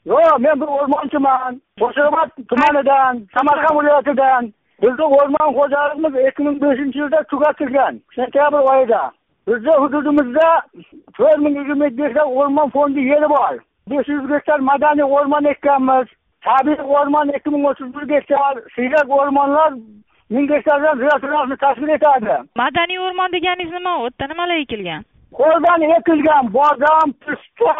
Yo'q, men bir o'rmonchiman. Qo'shrabot tumanidan, Samarqand viloyatidan. Bizning o'rmon xo'jaligimiz 2005-yilda tugatilgan, sentyabr oyida. Bizning hududimizda 4025 ta o'rmon fondi yeri bor. 500 gektar madaniy o'rmon ekkanmiz. Tabiiy o'rmon 2031 gektar, siyrak o'rmonlar 1000 gektardan ziyodroqni tashkil etadi. Madaniy o'rmon deganingiz nima? U yerda nimalar ekilgan? Qo'ldan ekilgan bodom, pista,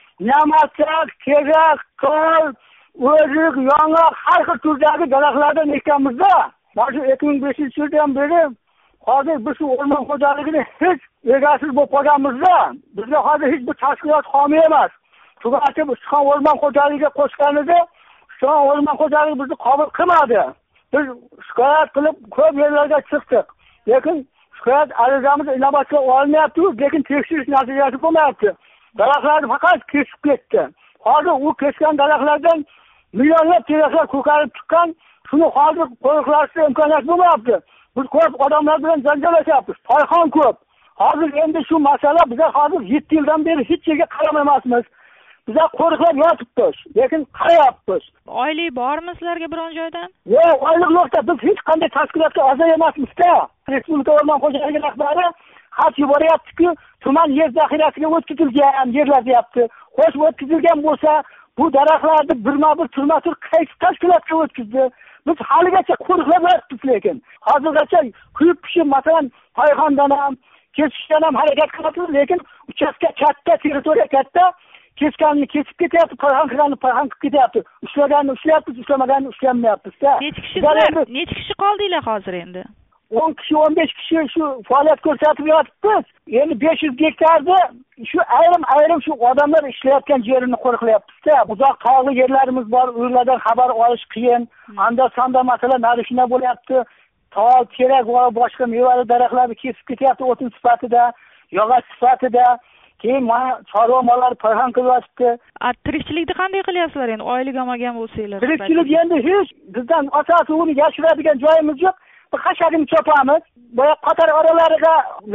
namatak, kerak, kol, o'rik, yong'oq, har xil turdagi daraxtlardan ekkanmiz-da. Mana 2005-yildan beri hozir biz shu o'rmon xo'jaligini hech egasiz bo'lib qolganmiz-da. Bizga hozir hech bir tashkilot homiy emas. Shugacha Ishxon o'rmon xo'jaligiga qo'shganida, Ishxon o'rmon xo'jaligi bizni qabul qilmadi. Biz shikoyat qilib ko'p yerlarga chiqdik. Lekin shikoyat arizamiz inobatga olinmayapti, lekin tekshirish natijasi bo'lmayapti. Daraxtlarni faqat kesib ketdi. Hozir u kesgan daraxtlardan millionlab teraklar ko'karib chiqqan. Shuni hozir qo'riqlashga imkoniyat bo'lmayapti. Biz ko'p odamlar bilan janjallashyapmiz. Toyxon ko'p. Hozir endi shu masala biza hozir 7 yildan beri hech yerga qaramayapmiz. Biza qo'riqlab yotibmiz, lekin qarayapmiz. Oylik bormi sizlarga biron joydan? Yo'q, oylik yo'qda. Biz hech qanday tashkilotga a'zo emasmiz-da. Respublika o'rmon xo'jaligi rahbari xat yuboryapti-ku, tuman yer zaxirasiga o'tkazilgan yerlar deyapti. Xo'sh, o'tkazilgan bo'lsa, bu daraxtlarni birma-bir turma-tur qaysi tashkilotga o'tkazdi? Biz haligacha qo'riqlab yotibmiz, lekin hozirgacha kuyib pishib, masalan, Toyxondan ham, kesishdan ham harakat qilyapmiz, lekin uchastka katta, territoriya katta. Kesganni kesib ketyapti, payhon qilganni payhon qilib ketyapti. Ushlaganni ushlayapmiz, ushlamaganni ushlanmayapmiz-da. Necha kishi qoldinglar hozir endi? 10 kishi, 15 kishi shu faoliyat ko'rsatib yotibmiz. Endi 500 gektarda shu ayrim shu odamlar ishlayotgan yerini qo'riqlayapmiz-da. Uzoq tog'li yerlarimiz bor, ulardan xabar olish qiyin. Anda-sanda masalan narishna bo'lyapti. Tol, terak va boshqa mevali daraxtlarni kesib ketyapti o'tin sifatida, yog'och sifatida. Keyin mana chorva mollari payhon qilyapti. Tirikchilikni qanday qilyapsizlar endi? Oylik olmagan bo'lsanglar. Tirikchilik endi hech bizdan asosiy uni yashiradigan joyimiz yo'q. Bir xashagini chopamiz. Boya qator oralariga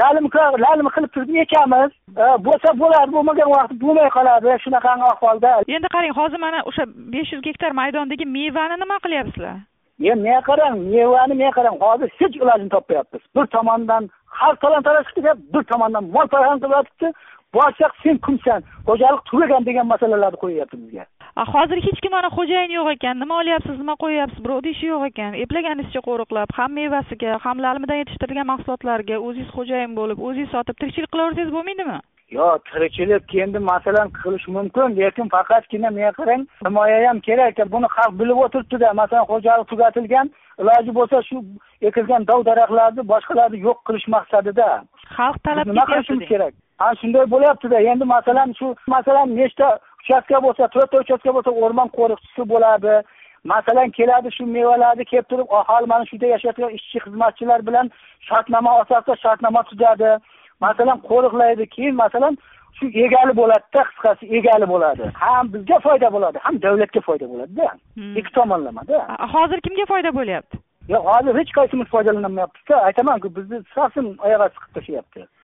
lalim qilib turib ekamiz. Bo'lsa bo'ladi, bo'lmagan vaqt bo'lmay qoladi. Shunaqa ahvolda. Endi qarang, hozir mana o'sha 500 gektar maydondagi mevani nima qilyapsizlar? Men qarang, mevani qarang, hozir hech ilojini topmayapmiz. Bir tomondan har talon-taroj qilib, bir tomondan mol payhon qilyapti. Boshaq sen kimsan? Xo'jalik tugagan degan masalalarni qo'yyapti bizga. Hozir hech kim mana xo'jayin yo'q ekan. Nima olyapsiz, nima qo'yyapsiz? Birov ishi yo'q ekan. Eplaganingizcha qo'riqlab, ham mevasiga, ham lalmidan yetishtirilgan mahsulotlarga o'zingiz xo'jayin bo'lib, o'zingiz sotib tirikchilik qilaversangiz bo'lmaydimi? Yo'q, tirikchilik endi masalan qilish mumkin, lekin faqatgina men qarang, himoya ham kerak. Buni xalq bilib o'tiribdi-da. Masalan, xo'jalik tugatilgan, iloji bo'lsa shu ekilgan dov daraxtlarni boshqalarni yo'q qilish maqsadida. Xalq talab nima qilishimiz kerak? Shunday bo'lyapti-da. Endi masalan nechta uchastka bo'lsa, 4 ta uchastka bo'lsa, o'rmon qo'riqchisi bo'ladi. Masalan, keladi shu mevalarni kelib turib, aholi mana shunda yashayotgan ishchi xizmatchilar bilan shartnoma asosida shartnoma tuzadi. Masalan, qo'riqlaydi. Keyin masalan shu egali bo'ladi-da, qisqasi egali bo'ladi. Ham bizga foyda bo'ladi, ham davlatga foyda bo'ladi-da. Ikki tomonlama-da. Hozir kimga foyda bo'lyapti? Yo'q, hozir hech qaysimiz foydalanmayapmiz-da. Aytaman-ku, bizni sosin oyoqqa chiqib tashlayapti.